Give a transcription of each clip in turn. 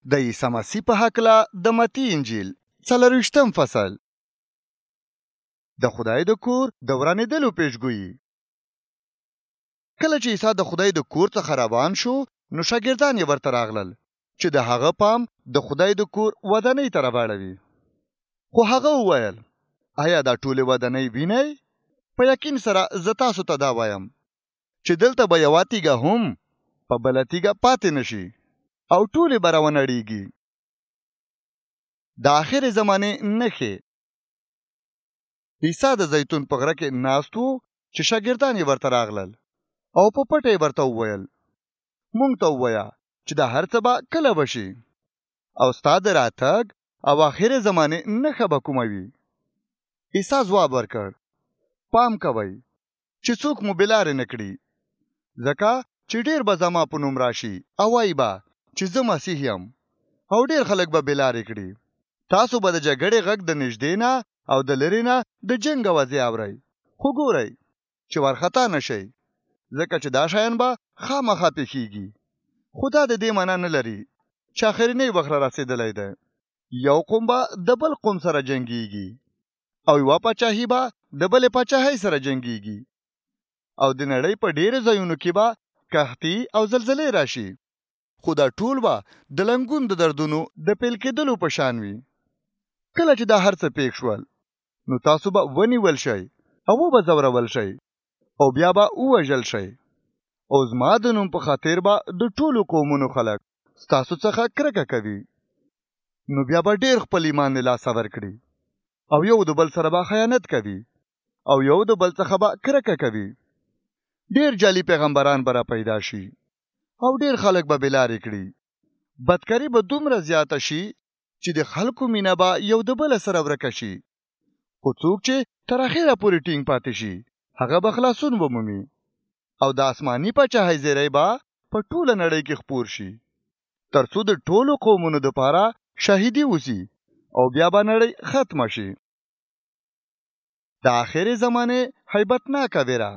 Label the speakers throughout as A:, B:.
A: د عیسی مسیح په هکله د متی انجیل 24 فصل. د خدای د کور د ورانېدلو پیشګویي. کله چې عیسی د خدای د کور څخه روان شو، نو شاګردان یې ورته راغلل چې د هغه پام د خدای د کور ودانۍ ته راواړوي. خو هغه وویل: آیا دا ټولې ودانۍ وینئ؟ په یقین سره زه تاسو ته دا وایم چې دلته به یوه تیږه هم په بله تیږه پاتې نشي او ټولې به راونړېږي. د آخرې زمانې نښې. عیسی د زیتون په غره کې ناست و چې شاګردان یې ورته راغلل او په پټه یې ورته وویل: موږ ته ووایه چې دا هر څه به کله وشي او ستا د راتګ او آخرې زمانې نښه به کومه وي؟ عیسی ځواب ورکړ: پام کوئ چې څوک مو بېلارې نه کړي، ځکه چې ډېر به زما په نوم راشي او وایي به چې زه مسیح یم، او ډېر خلک به بېلارې کړي. تاسو به د جګړې غږ د نږدې نه او د لرې نه د جنګ اوازې اورئ، خو ګورئ چې وارخطا نه شئ، ځکه چې دا شیان به خامخا پېښېږي. خو دا د دې معنا نه لري چې آخرنی وخت را رسېدلی دی. یو قوم به د بل قوم سره جنګېږي او یوه پاچاهي به د بلې پاچاهۍ سره جنګېږي، او د نړۍ په ډېرو ځایونو کې به قحطي او زلزلې راشي. خو دا ټول به د لنګون د دردونو د پیل کېدلو په شان وي. کله چې دا هر څه پېښ شول، نو تاسو به ونیول شئ او به ځورول شئ او بیا به ووژل شئ، او زما د نوم په خاطر به د ټولو قومونو خلک ستاسو څخه کرکه کوي. نو بیا به ډېر خپل ایمان له لاسه ورکړي او یو د بل سره به خیانت کوي او یو د بل څخه به کرکه کوي. ډېر جعلي پیغمبران به را پیدا شي او ډېر خلک به بېلارې کړي. بدکاري به دومره زیاته شي چې د خلکو مینه به یو د بل سره ورکه شي. خو څوک چې تر اخره پورې ټینګ پاتې شي، هغه به خلاصون ومومي، او د آسماني پاچاهۍ زیری به په ټوله نړۍ کې خپور شي، تر څو د ټولو قومونو دپاره شاهدي وسي او بیا به نړۍ ختمه شي. د آخرې زمانې هیبتناکه ویره.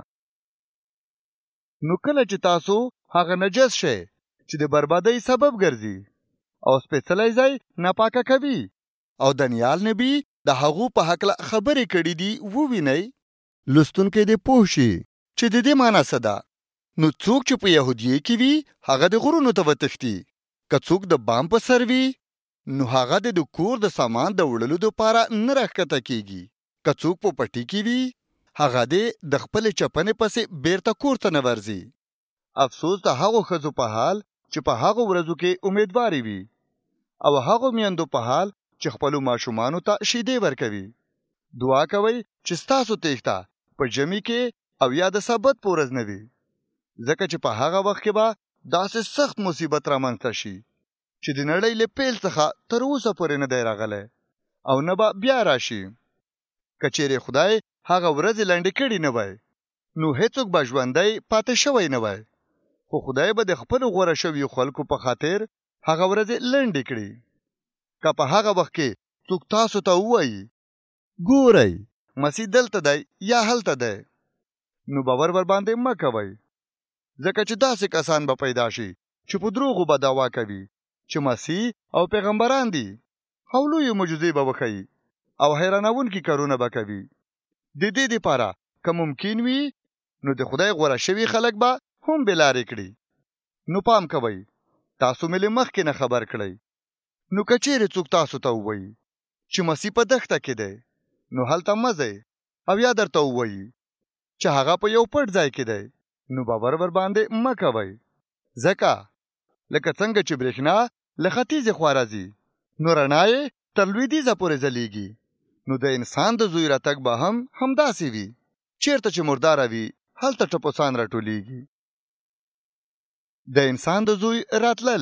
A: نو کله چې تاسو هغه نجس شی چې د بربادۍ سبب ګرځي او سپېڅلی ځای ناپاکه کوي او دانیال نبی د هغو په هکله خبرې کړي دي ووینئ، لوستونکی دې پوه شي چې د دې معنا څه ده. نو څوک چې په یهودیې کې وي، هغه د غرونو ته وتښتي. که څوک د بام په سر وي، نو هغه د کور د سامان د وړلو دپاره نه راښکته کیږي. که څوک په پټي کې وي، هغه دې د خپلې چپنې پسې بیرته کور ته نه ورځي. افسوس د هغو ښځو په حال چې په هغو ورځو کې امیدوارې وي، او هغو میندو په حال چې خپلو ماشومانو ته شیدې ورکوي. دعا کوئ چې ستاسو تېښته په ژمي کې او یا د سبت په ورځ نه وي، ځکه چې په هغه وخت کې به داسې سخت مصیبت رامنځته شي چې د نړۍ له پیل څخه تر اوسه پورې نه دی راغلی او نه به بیا راشي. که چیرې خدای هغه ورځې لنډې کړي نه وای، نو هیڅوک به ژوندی پاتې شوی نه وای. خو خدای به د خپلو غوره شویو خلکو په خاطر هغه ورځې لنډې کړي. که په هغه وخت کې څوک تاسو ته ووایي: ګورئ مسیح دلته دی یا هلته دی، نو باور ورباندې مه کوئ، ځکه چې داسې کسان به پیدا شي چې په دروغو به دعوا کوي چې مسیح او پیغمبران دي، او لویې معجزې به وښیي او حیرانوونکي کارونه به کوي. د دې دپاره که ممکن وي، نو د خدای غوره شوي خلک به هم بېلارې کړي. نو پام کوئ، تاسو مې له مخکې نه خبر کړئ. نو که چیرې څوک تاسو ته ووایي چې مسیح په دښته کې دی، نو هلته مه ځئ، او یا درته ووایي چې هغه په یو پټ ځای کې دی، نو باور ورباندې مه کوئ. ځکه لکه څنګه چې برېښنا له ختیځې خوا راځي، نو رڼا یې تر لویدیځه پورې ځلیږي، نو د انسان د زوی راتګ به هم همداسې وي. چیرته چې مرداره وي، هلته ټپوسان راټولیږي. د انسان د زوی راتلل.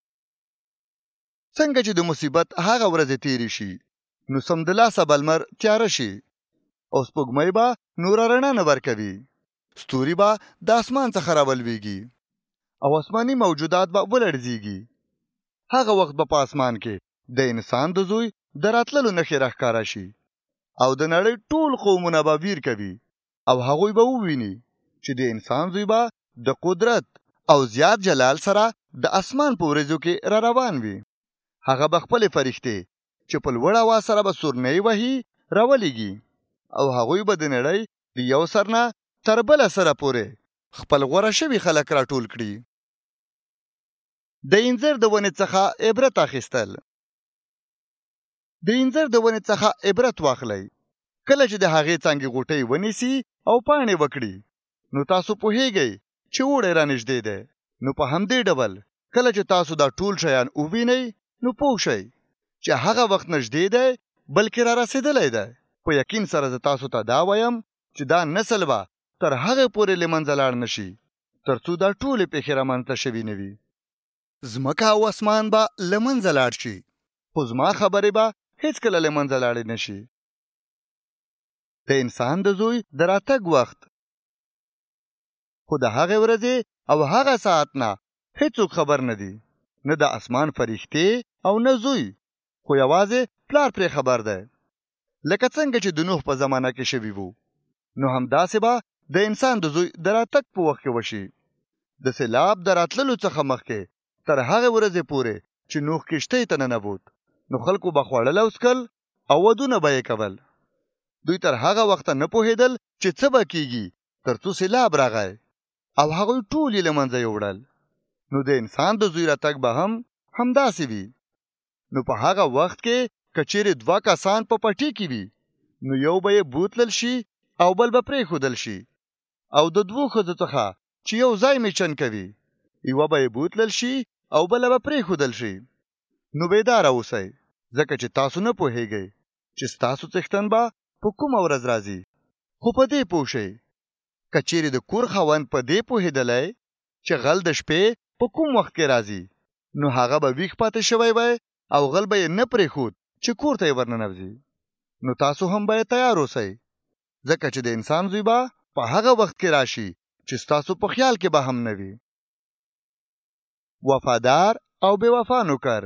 A: څنګه چې د مصیبت هغه ورځې تیرې شي، نو سمدلاسه به لمر تیاره شي او سپوږمۍ به نوره رڼا نه ورکوي، ستوري به د اسمان څخه راولویږي او آسماني موجودات به ولړزیږي. هغه وخت به په اسمان کې د انسان د زوی د راتللو نښې راښکاره شي، او د نړۍ ټول قومونه به ویر کوي، او هغوی به وویني چې د انسان زوی به د قدرت او زیات جلال سره د اسمان په ورځو کې را روان وي. هغه به خپلې فرښتې چې په لوړ اواز سره به سورنۍ وهي راولېږي او هغوی به د نړۍ د یو سر نه تر بله سره پورې خپل غوره شوي خلک راټول کړي. د انځر د ونې څخه عبرت اخیستل. د انځر د ونې څخه عبرت واخلئ. کله چې د هغې څانګې غوټۍ ونیسي او پاڼې وکړي نو تاسو پوهیږئ چې اوړی رانږدې دی. نو په همدې ډول کله چې تاسو دا ټول شیان ووینئ نو پوه شئ چې هغه وخت نږدې دی بلکې را رسېدلی دی. په یقین سره زه تاسو ته دا وایم چې دا نسل به تر هغه پورې له منځه لاړ نشي تر څو دا ټولې پېښې رامنځته شوي نه وي. ځمکه او اسمان به له منځه لاړ شي خو زما خبرې به هیڅکله له منځه لاړې نشي. د انسان د زوی د راتګ وخت. خو د هغې ورځې او هغه ساعت نه هیڅوک خبر نه دي، نه د اسمان فرښتې او نه زوی، خو یوازې پلار پرې خبر دی. لکه څنګه چې د نوح په زمانه کې شوي وو نو همداسې به د انسان د زوی د راتګ په وخت کې وشي. د سیلاب د راتللو څخه مخکې تر هغې ورځې پورې چې نوح کښتۍ ته ننوت نو خلکو به خوړل او څکل او ودونه به یې کول. دوی تر هغه وخته نه پوهېدل چې څه به کیږي تر څو سیلاب راغی او هغوی ټول یې له منځه یوړل. نو د انسان د زوی راتګ به هم همداسې وي. نو په هغه وخت کې که چیرې 2 کسان په پټي کې وي نو یو به یې بوتلل شي او بل به پرېښودل شي، او د 2 ښځو څخه چې یو ځای میچن کوي یوه به یې بوتلل شي او بله به پرېښودل شي. نو بیداره اوسئ ځکه چې تاسو نه پوهیږئ چې ستاسو څښتن به په کومه ورځ راځي. خو په دې پوه شئ که چیرې د کور خاوند په دې پوهېدلی چې غل د شپې په کوم وخت کې راځي نو هغه به ویښ پاتې شوی وی او غل به یې نه پرېښود چې کور ته یې ورننوځي. نو تاسو هم باید تیار اوسئ ځکه چې د انسان زوی به په هغه وخت کې راشي چې ستاسو په خیال کې به هم نه وي. وفادار او بې وفا نوکر.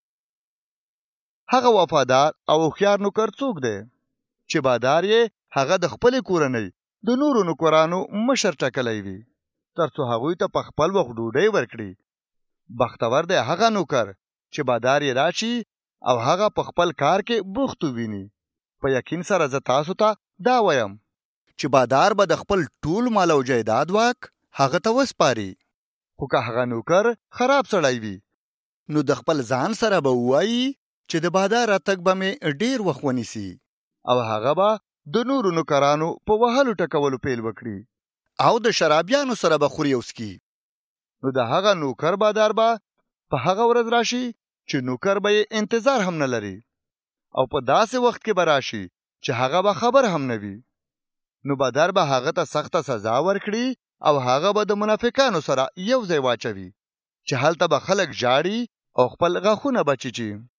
A: هغه وفادار او هوښیار نوکر څوک دی چې بادار یې هغه د خپلې کورنۍ د نورو نوکرانو مشر ټاکلی وي تر څو هغوی ته په خپل وخت ډوډۍ ورکړي. بختور دی هغه نوکر چې بادار یې راشي او هغه په خپل کار کې بوخت وویني. په یقین سره زه تاسو ته دا وایم چې بادار به د خپل ټول مال او جایداد واک هغه ته وسپاري. خو که هغه نوکر خراب سړی وي نو د خپل ځان سره به ووایي چې د بادار راتګ به مې ډېر وخت ونیسي او هغه به د نورو نوکرانو په وهلو ټکولو پیل وکړي او د شرابیانو سره به خوري او څکي. نو د هغه نوکر بادار به په هغه ورځ راشي چې نوکر به یې انتظار هم نه لري او په داسې وخت کې به راشي چې هغه به خبر هم نه وي. نو بادار به هغه ته سخته سزا ورکړي او هغه به د منافقانو سره یو ځای واچوي چې هلته به خلک ژاړي او خپل غاښونه به چیچي.